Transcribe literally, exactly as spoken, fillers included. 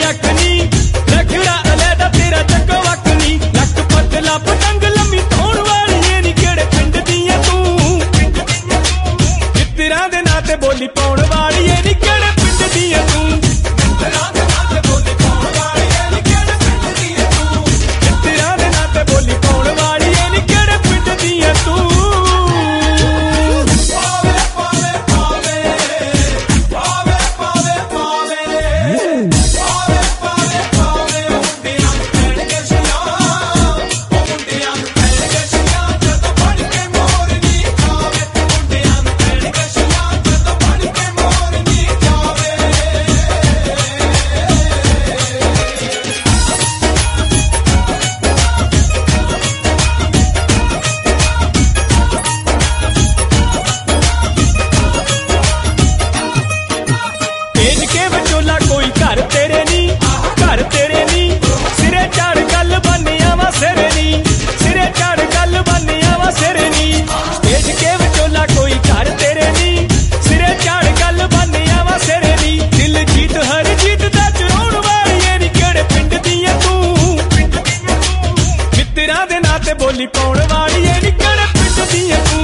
अख नी रखड़ा अलैदा तेरा चक्को वक नी लक पतला पतंग लम्मी धौण वाली नी केड़े पिंड दी ऐ तू मित्तरां दे नां ते बोली पाउण वाली नी केड़े पिंड दी ऐ तू मित्तरां दे नां ते बोली पाउण वाली नी केड़े पिंड दी ऐ तू मित्तरां दे नां ते बोली पाउण वाली नी केड़े पिंड दी ऐ तू बोली पाउण वाली नी केड़े पिंड दी ऐ तू